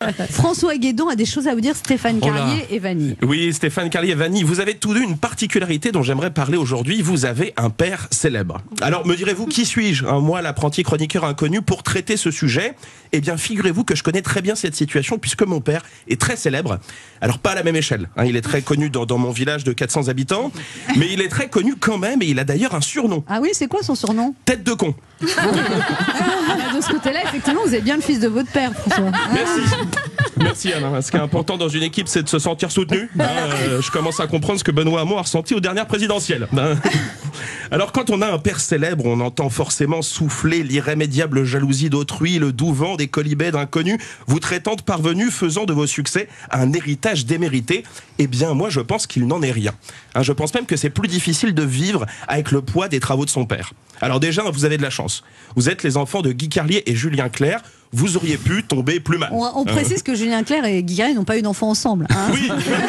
François Guédon a des choses à vous dire, Stéphane Carlier et Vanille. Oui, Stéphane Carlier et Vanille, vous avez tous deux une particularité dont j'aimerais parler aujourd'hui. Vous avez un père célèbre. Alors, me direz-vous, qui suis-je, moi, l'apprenti chroniqueur inconnu, pour traiter ce sujet? Eh bien, figurez-vous que je connais très bien cette situation puisque mon père est très célèbre. Alors, pas à la même échelle. Il est très connu dans mon village de 400 habitants, mais il est très connu quand même et il a d'ailleurs un surnom. Ah oui, c'est quoi son surnom? Tête de con. De ce côté-là, effectivement, vous êtes bien le fils de votre père, François. Merci. Merci Anna. Ce qui est important dans une équipe, c'est de se sentir soutenu. Je commence à comprendre ce que Benoît Hamon a ressenti aux dernières présidentielles. Alors quand on a un père célèbre, on entend forcément souffler l'irrémédiable jalousie d'autrui, le doux vent des colibets d'inconnus, vous traitant de parvenus, faisant de vos succès un héritage démérité. Eh bien moi je pense qu'il n'en est rien. Je pense même que c'est plus difficile de vivre avec le poids des travaux de son père. Alors déjà, vous avez de la chance. Vous êtes les enfants de Guy Carlier et Julien Clerc. Vous auriez pu tomber plus mal. On précise que Julien Clerc et Guy Carlier n'ont pas eu d'enfants ensemble. Oui.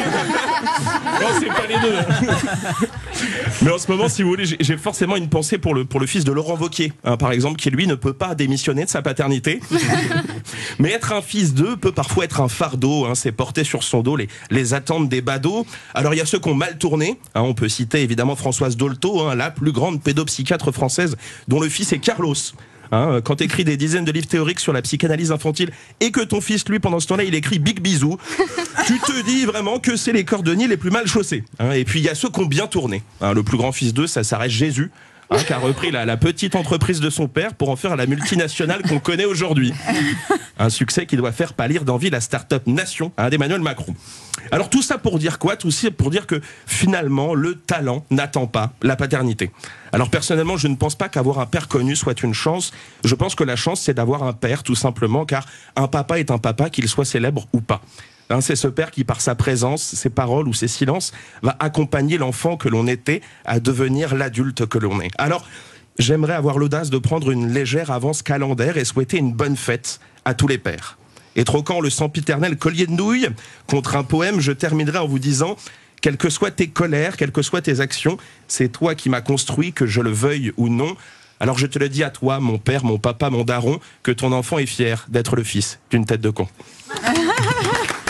Non, c'est pas les deux. Mais en ce moment, si vous voulez, j'ai forcément une pensée pour le fils de Laurent Wauquiez, par exemple, qui lui ne peut pas démissionner de sa paternité. Mais être un fils d'eux peut parfois être un fardeau. C'est porter sur son dos les attentes des badauds. Alors il y a ceux qui ont mal tourné. On peut citer évidemment Françoise Dolto, la plus grande pédopsychiatre française, dont le fils est Carlos. Quand tu écris des dizaines de livres théoriques sur la psychanalyse infantile et que ton fils, lui, pendant ce temps-là, il écrit Big Bisou, tu te dis vraiment que c'est les cordonniers les plus mal chaussés. Et puis il y a ceux qui ont bien tourné. Le plus grand fils d'eux, ça reste Jésus, qui a repris la petite entreprise de son père pour en faire la multinationale qu'on connaît aujourd'hui. Un succès qui doit faire pâlir d'envie la start-up nation d'Emmanuel Macron. Alors tout ça pour dire quoi? Tout ça pour dire que finalement le talent n'attend pas la paternité. Alors personnellement je ne pense pas qu'avoir un père connu soit une chance. Je pense que la chance c'est d'avoir un père tout simplement, car un papa est un papa, qu'il soit célèbre ou pas. C'est ce père qui par sa présence, ses paroles ou ses silences va accompagner l'enfant que l'on était à devenir l'adulte que l'on est. Alors j'aimerais avoir l'audace de prendre une légère avance calendaire et souhaiter une bonne fête à tous les pères. Et troquant le sempiternel collier de nouilles contre un poème, je terminerai en vous disant: quelles que soient tes colères, quelles que soient tes actions, c'est toi qui m'as construit, que je le veuille ou non. Alors je te le dis à toi, mon père, mon papa, mon daron, que ton enfant est fier d'être le fils d'une tête de con.